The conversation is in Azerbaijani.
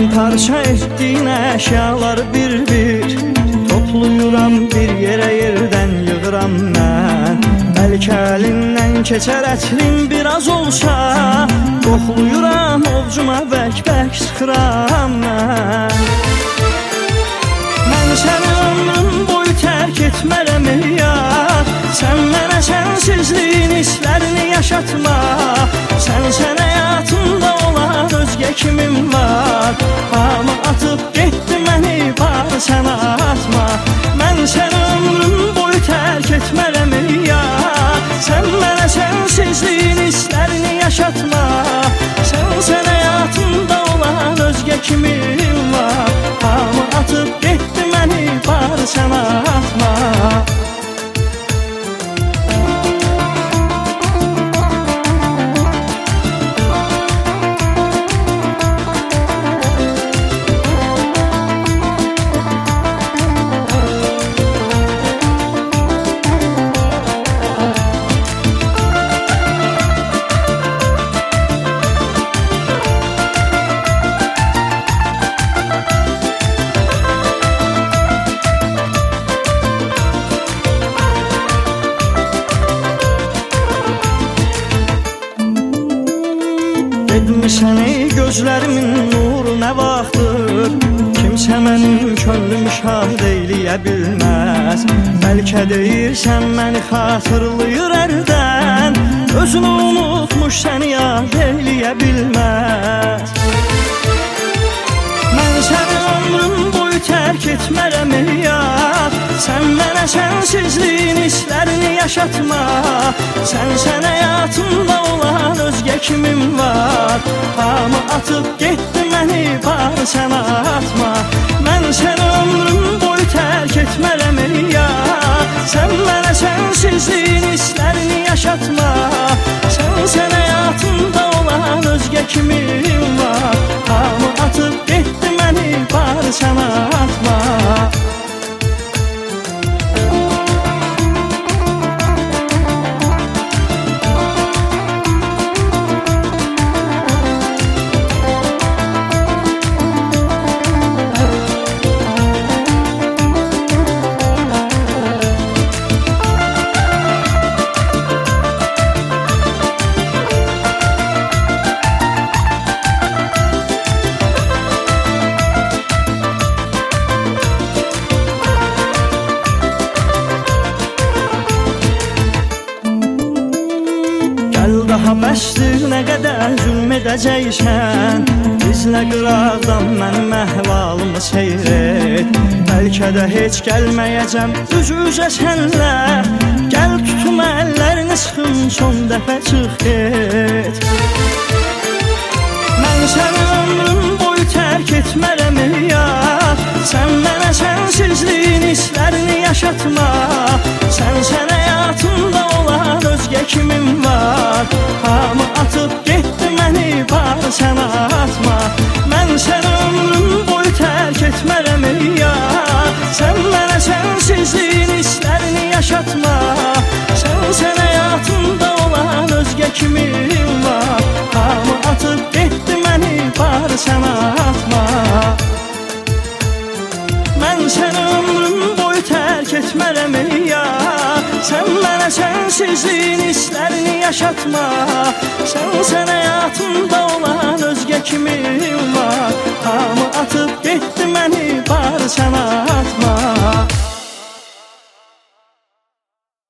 parça etdiyin əşyaları bir-bir topluyuram, bir yerə yerdən yığıram mən. Bəlkə əlindən keçər ətrin biraz olsa, qoxluyuram, ovcuma bək-bək sıxıram mən. Mən səni ömrüm boyu tərk etmərəm ey yar, sən mənə sənsizliyin hisslərini yaşatma. Sən həyatımda olan özgə kimim var, hamı atıb getdi məni, bar sən atma. Mən səni ömrüm boyu tərk etmərəm ey yar, sən mənə sənsizliyin hisslərini yaşatma. Sən həyatımda olan özgə kimim var, hamı atıb getdi məni, bar sən atma. Etmişsən ey gözlərimin nuru nə vaxtdır, kimsə mənim könlüm şahid eyləyə bilməz. Bəlkə deyirsən məni xatırlayır ərdən, özünü unutmuş səni yad eyləyə bilməz. Mən səni ömrüm boyu tərk etmərəm ey yar, sən mənə sənsizliyin hisslərini yaşatma. Sən həyatımda olan özgə kimim var, hamı atıb getdi məni, bar sən atma. Mən səni ömrüm boyu tərk etmərəm ey yar, sən mənə sənsizliyin hisslərini yaşatma. Sən həyatımda olan özgə kimim var, hamı atıb getdi məni, bar sən atma. Daha bəsdir nə qədər zülm edəcəksən, izlə qıraqdan mənim əhvalımı seyr et. Bəlkə də heç gəlməyəcəm üz-üzə sənlə, gəl tutum əllərini sıxın, son dəfə çıx get. Mən səni ömrüm boyu tərk etmərəm ey yar, sən mənə sənsizliyin hisslərini yaşatma. Sən həyatımda olan özgə kimim var, hamı atıb getdi məni, bar sən atma. Mən səni ömrüm boyu tərk etmərəm ey yar, sən mənə sənsizliyin hisslərini yaşatma. Sən həyatımda olan özgə kimim var, hamı atıb getdi məni, bar sən atma. Mən səni ömrüm boyu tərk etmərəm ey yar, sən mənə sənsizliyin hisslərini yaşatma. Sən həyatımda olan özgə kimim var, hamı atıb getdi məni, bar sən atma.